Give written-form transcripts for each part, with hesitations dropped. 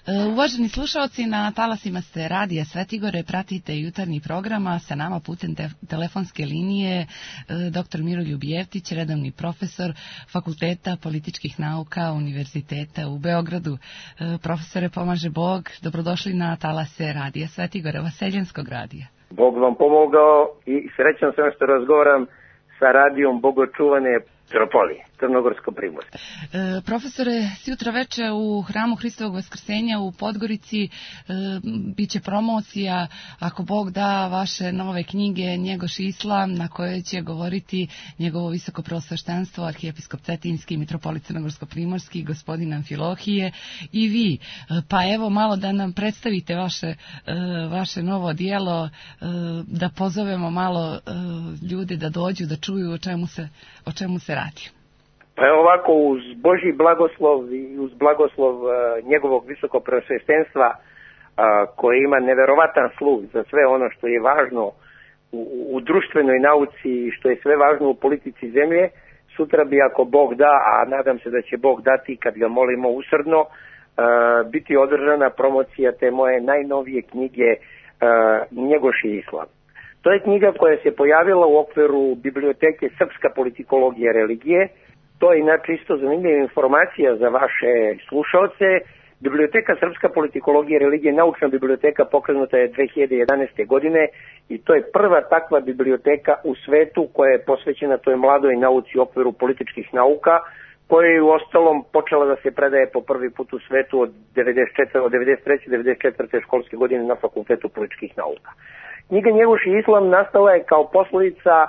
Uvaženi slušalci, na talasima ste Radija Svetigore, pratite jutarnji program, a sa nama putem telefonske linije dr. Miroljub Jeftić, redovni profesor Fakulteta političkih nauka Univerziteta u Beogradu. Profesore, pomaže Bog, dobrodošli na talase Radija Svetigore, Vaseljenskog radija. Bog vam pomogao i srećan sam što razgovaram sa radijom bogočuvane Metropolije, Crnogorsko-Primorske. Profesore, sjutra veče u Hramu Hristovog Vaskrsenja u Podgorici biće promocija, ako Bog da, vaše nove knjige Njegoš Islam, na kojoj će govoriti njegovo visoko preosveštenstvo, arhijepiskop Cetinski, mitropolit Crnogorsko-Primorski, gospodin Amfilohije i vi. Pa evo malo da nam predstavite vaše novo dijelo, da pozovemo malo ljude da dođu, da čuju o čemu se radi. Pa je ovako, uz Božji blagoslov i uz blagoslov njegovog visokog preosveštenstva, koji ima neverovatan sluh za sve ono što je važno u društvenoj nauci i što je sve važno u politici zemlje, sutra bi, ako Bog da, a nadam se da će Bog dati kad ga molimo usrdno, biti održana promocija te moje najnovije knjige Njegoš Islam. To je knjiga koja se pojavila u okviru biblioteke Srpska politikologija religije. To je inače isto zanimljiva informacija za vaše slušalce. Biblioteka Srpska politikologija religije, naučna biblioteka, pokrenuta je 2011. godine i to je prva takva biblioteka u svetu koja je posvećena toj mladoj nauci u okviru političkih nauka, koja je u ostalom počela da se predaje po prvi put u svetu od 93. 94. školske godine na Fakultetu političkih nauka. Knjiga Njegoš Islam nastala je kao posljedica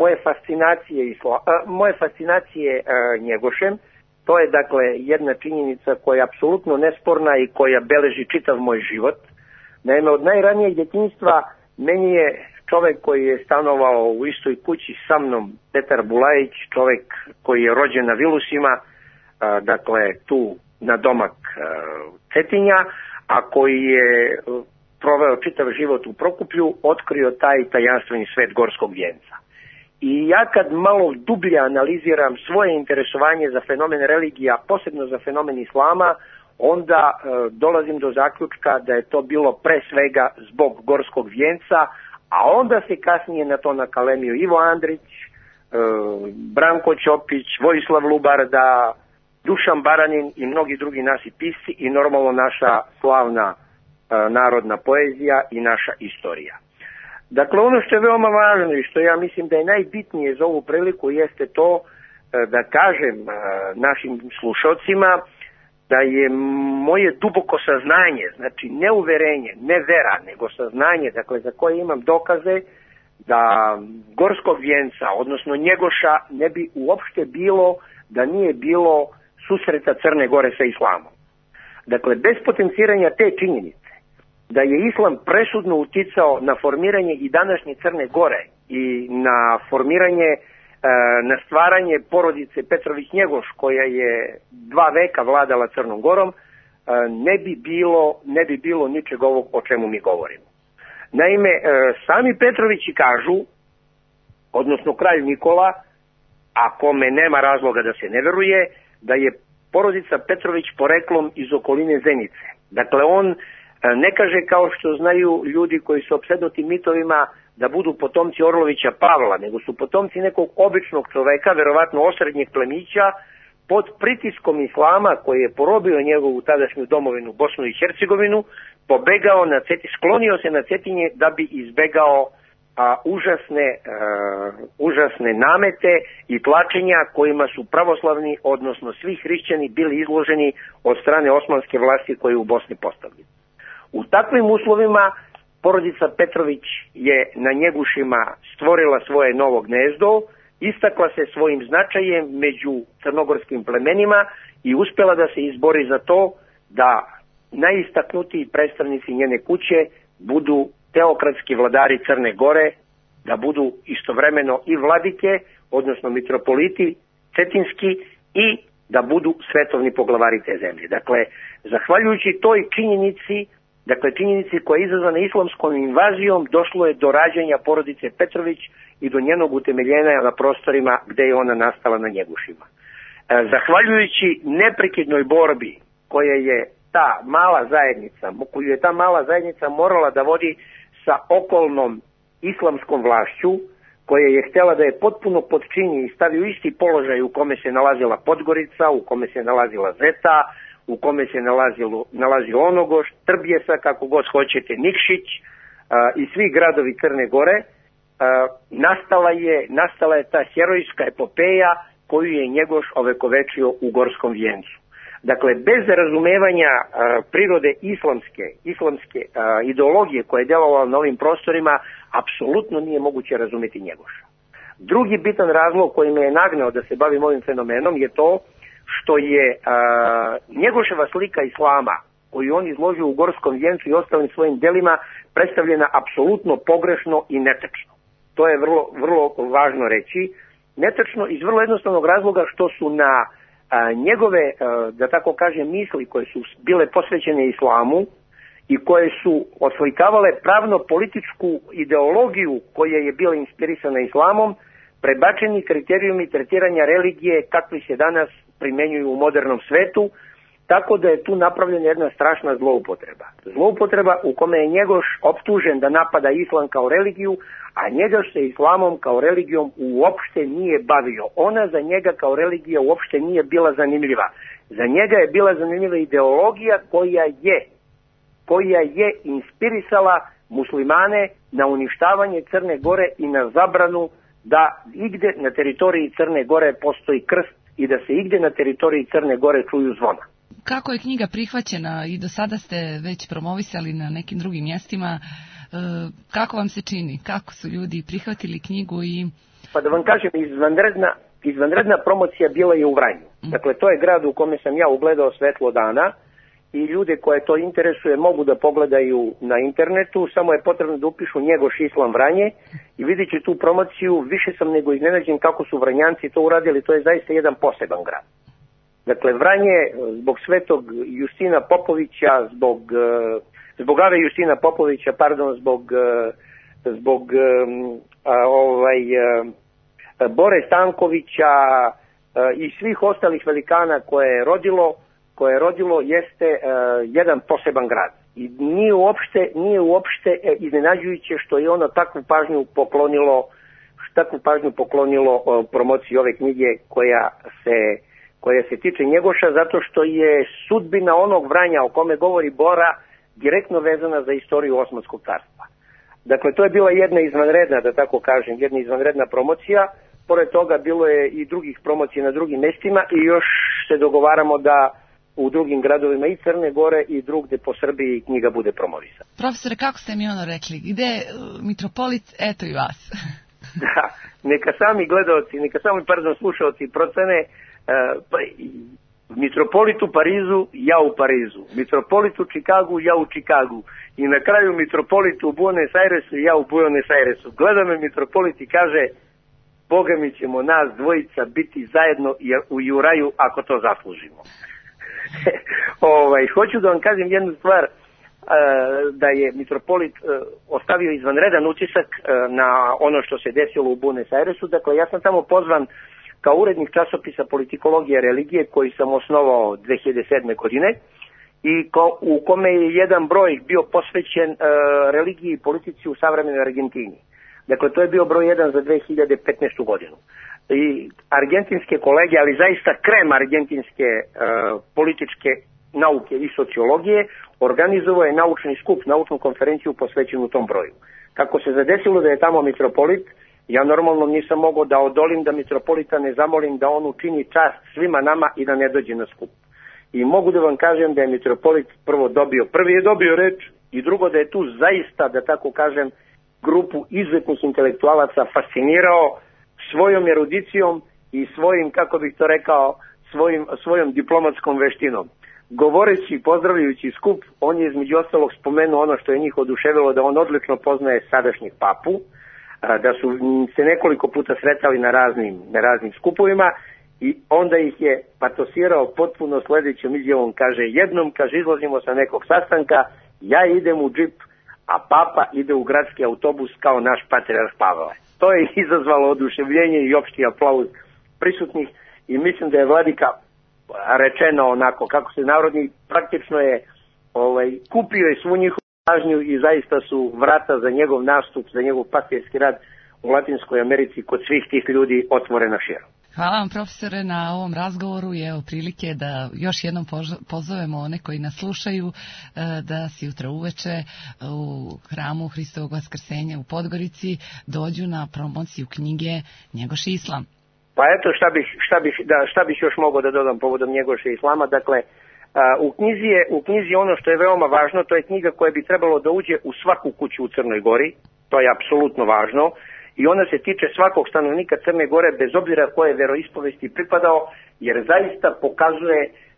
moje fascinacije Njegošem. To je dakle jedna činjenica koja je apsolutno nesporna i koja beleži čitav moj život. Naime, od najranijeg djetinjstva meni je čovjek koji je stanovao u istoj kući sa mnom, Petar Bulajić, čovjek koji je rođen na Vilusima, dakle tu na domak Cetinja, a koji je proveo čitav život u Prokuplju, otkrio taj tajanstveni svet gorskog vijenca. I ja kad malo dublje analiziram svoje interesovanje za fenomen religija, posebno za fenomen islama, onda dolazim do zaključka da je to bilo pre svega zbog gorskog vijenca, a onda se kasnije na to nakalemio Ivo Andrić, Branko Ćopić, Vojislav Lubarda, Dušan Baranin i mnogi drugi naši pisci i normalno naša slavna narodna poezija i naša istorija. Dakle, ono što je veoma važno i što ja mislim da je najbitnije za ovu priliku jeste to da kažem našim slušalcima da je moje duboko saznanje, znači ne uverenje, ne vera, nego saznanje, dakle za koje imam dokaze da gorskog vijenca, odnosno Njegoša, ne bi uopšte bilo da nije bilo susreta Crne Gore sa islamom. Dakle, bez potenciranja te činjenice da je islam presudno uticao na formiranje i današnje Crne Gore i na formiranje, na stvaranje porodice Petrović-Njegoš, koja je 2 veka vladala Crnom Gorom, ne bi bilo ničeg ovog o čemu mi govorimo. Naime, sami Petrovići kažu, odnosno kralj Nikola, a kome nema razloga da se ne veruje, da je porodica Petrović poreklom iz okoline Zenice. Dakle, on ne kaže kao što znaju ljudi koji su opsednuti mitovima da budu potomci Orlovića Pavla, nego su potomci nekog običnog čoveka, verovatno osrednjeg plemića, pod pritiskom islama koji je porobio njegovu tadašnju domovinu Bosnu i Hercegovinu, pobegao na sklonio se na Cetinje da bi izbegao užasne namete i tlačenja kojima su pravoslavni, odnosno svi hrišćani, bili izloženi od strane osmanske vlasti koje je u Bosni postavljeno. U takvim uslovima porodica Petrović je na Njegušima stvorila svoje novo gnezdo, istakla se svojim značajem među crnogorskim plemenima i uspjela da se izbori za to da najistaknutiji predstavnici njene kuće budu teokratski vladari Crne Gore, da budu istovremeno i vladike, odnosno mitropoliti cetinski, i da budu svetovni poglavari te zemlje. Dakle, zahvaljujući toj činjenici, činjenici koja je izazvana islamskom invazijom, došlo je do rađanja porodice Petrović i do njenog utemeljenja na prostorima gde je ona nastala na Njegušima. Zahvaljujući neprekidnoj borbi koja je ta mala zajednica, koju je ta mala zajednica morala da vodi sa okolnom islamskom vlašću, koja je htjela da je potpuno podčini i stavi u isti položaj u kome se nalazila Podgorica, u kome se nalazila Zeta, u kome se nalazio Onogoš, Trbjesa, kako god hoćete, Nikšić i svi gradovi Crne Gore, nastala je ta herojska epopeja koju je Njegoš ovekovečio u Gorskom vijencu. Dakle, bez razumevanja prirode islamske ideologije koja je djelovala na ovim prostorima, apsolutno nije moguće razumjeti Njegoša. Drugi bitan razlog koji me je nagnao da se bavim ovim fenomenom je to što je Njegoševa slika islama, koju on izložio u Gorskom vijencu i ostalim svojim delima, predstavljena apsolutno pogrešno i netačno. To je vrlo važno reći. Netačno iz vrlo jednostavnog razloga što su na njegove, da tako kažem, misli koje su bile posvećene islamu i koje su oslikavale pravno-političku ideologiju koja je bila inspirisana islamom, prebačeni kriterijumi tretiranja religije kakvi se danas primenjuju u modernom svetu, tako da je tu napravljena jedna strašna zloupotreba. Zloupotreba u kome je Njegoš optužen da napada islam kao religiju, a Njegoš se islamom kao religijom uopšte nije bavio. Ona za njega kao religija uopšte nije bila zanimljiva. Za njega je bila zanimljiva ideologija koja je inspirisala muslimane na uništavanje Crne Gore i na zabranu da igde na teritoriji Crne Gore postoji krst i da se igde na teritoriji Crne Gore čuju zvona. Kako je knjiga prihvaćena i do sada ste već promovisali na nekim drugim mjestima, kako vam se čini? Kako su ljudi prihvatili knjigu? Pa da vam kažem, izvanredna promocija bila je u Vranju. Dakle, to je grad u kome sam ja ugledao svetlo dana i ljude koje to interesuje mogu da pogledaju na internetu, samo je potrebno da upišu Njegoš Islam Vranje i vidjet će tu promociju. Više sam nego iznenađen kako su Vranjanci to uradili, to je zaista jedan poseban grad. Dakle, Vranje zbog svetog Justina Popovića, zbog Ave Justina Popovića, zbog Bore Stankovića i svih ostalih velikana koje je rodilo jeste jedan poseban grad. I nije uopšte iznenađujuće što je ono takvu pažnju poklonilo promociji ove knjige koja se tiče Njegoša, zato što je sudbina onog Vranja o kome govori Bora direktno vezana za istoriju Osmanskog carstva. Dakle, to je bila jedna izvanredna, da tako kažem, jedna izvanredna promocija. Pored toga bilo je i drugih promocija na drugim mestima i još se dogovaramo da u drugim gradovima i Crne Gore i drugde po Srbiji knjiga bude promovisana. Profesore, kako ste mi rekli, gde mitropolit, eto i vas. Da, neka sami slušaoci procene. Mitropolit u Parizu, ja u Parizu. Mitropolit u Čikagu, ja u Čikagu. I na kraju mitropolit u Buenos Airesu, ja u Buenos Airesu. Gleda me mitropolit i kaže: Boga mi ćemo nas dvojica biti zajedno i u raju ako to zaslužimo. Hoću da vam kažem jednu stvar, da je mitropolit ostavio izvanredan utisak na ono što se desilo u Buenos Airesu. Dakle, ja sam tamo pozvan kao urednik časopisa Politikologija religije koji sam osnovao 2007. godine i u kome je jedan broj bio posvećen religiji i politici u savremenoj Argentini. Dakle, to je bio broj 1 za 2015. godinu. I argentinske kolege, ali zaista krem argentinske političke nauke i sociologije, organizovao je naučni skup, naučnu konferenciju posvećenu tom broju. Kako se zadesilo da je tamo mitropolit, ja normalno nisam mogao da odolim da mitropolita ne zamolim da on učini čast svima nama i da ne dođe na skup. I mogu da vam kažem da je mitropolit prvi je dobio reč i drugo da je tu zaista, da tako kažem, grupu izuzetnih intelektualaca fascinirao svojom erudicijom i svojim, kako bih to rekao, svojom diplomatskom veštinom. Govoreći i pozdravljajući skup, on je između ostalog spomenuo ono što je njih oduševilo, da on odlično poznaje sadašnjeg papu, da su se nekoliko puta sretali na raznim skupovima i onda ih je patosirao potpuno sljedećom izjavom. Kaže, jednom, izlazimo sa nekog sastanka, ja idem u džip, a papa ide u gradski autobus kao naš patrijarh Pavle. To je izazvalo oduševljenje i opšti aplauz prisutnih i mislim da je vladika rečeno onako, kako se narodni, praktično je kupio je svu njihovu pažnju i zaista su vrata za njegov nastup, za njegov pastirski rad u Latinskoj Americi kod svih tih ljudi otvorena širom. Hvala vam, profesore, na ovom razgovoru i evo prilike da još jednom pozovemo one koji nas slušaju da si jutra uveče u hramu Hristovog Vaskrsenja u Podgorici dođu na promociju knjige Njegoš Islam. Pa eto šta bih još mogao da dodam povodom Njegoša Islama. Dakle, u knjizi ono što je veoma važno, to je knjiga koja bi trebalo da uđe u svaku kuću u Crnoj Gori, to je apsolutno važno. I ona se tiče svakog stanovnika Crne Gore bez obzira koje veroispovesti pripadao, jer zaista pokazuje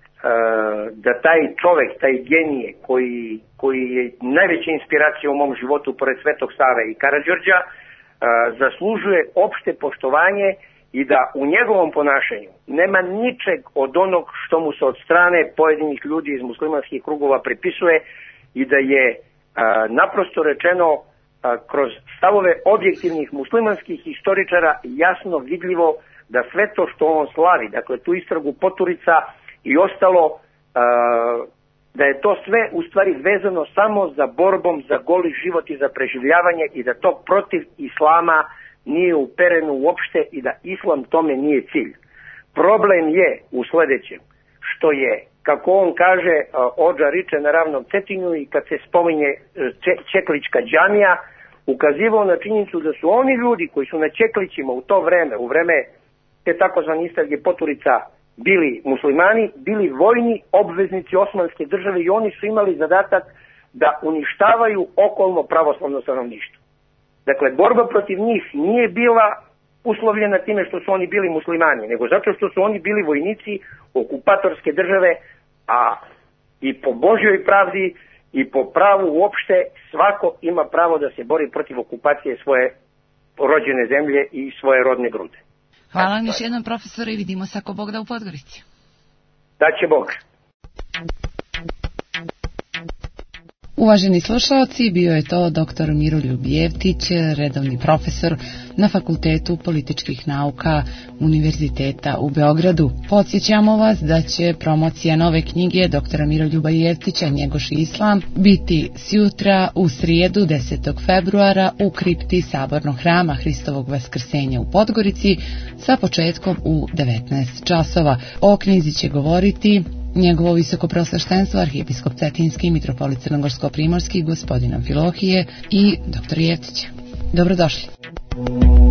da taj čovek, taj genije koji je najveća inspiracija u mom životu pored Svetog Save i Karađorđa, zaslužuje opšte poštovanje i da u njegovom ponašanju nema ničeg od onog što mu se od strane pojedinih ljudi iz muslimanskih krugova pripisuje i da je naprosto rečeno kroz stavove objektivnih muslimanskih historičara jasno vidljivo da sve to što on slavi, dakle tu istragu Poturica i ostalo, da je to sve u stvari vezano samo za borbom za goli život i za preživljavanje i da to protiv islama nije upereno uopšte i da islam tome nije cilj. Problem je u sledećem, što je, kako on kaže, Odža riče na Ravnom Cetinju i kad se spominje Čeklička džamija, ukazivao na činjenicu da su oni ljudi koji su na Čeklićima u vreme te takozvane istrage Poturica bili muslimani, bili vojni obveznici Osmanske države i oni su imali zadatak da uništavaju okolno pravoslavno stanovništvo. Dakle, borba protiv njih nije bila uslovljena time što su oni bili muslimani, nego zato što su oni bili vojnici okupatorske države, a i po Božjoj pravdi i po pravu uopšte svako ima pravo da se bori protiv okupacije svoje rođene zemlje i svoje rodne grude. Hvala vam još jednom, profesore, i vidimo se ako Bog da u Podgorici. Da će Bog. Uvaženi slušalci, bio je to dr. Miroljub Jevtić, redovni profesor na Fakultetu političkih nauka Univerziteta u Beogradu. Podsjećamo vas da će promocija nove knjige dr. Miroljuba Jevtića Njegoš Islam biti sjutra u srijedu 10. februara u kripti Sabornog hrama Hristovog Vaskrsenja u Podgorici sa početkom u 19 časova. O knjizi će govoriti njegovo visokoprosveštenstvo arhijepiskop Cetinski, mitropolit Crnogorsko-primorski, gospodin Amfilohije i dr. Jevtić. Dobrodošli.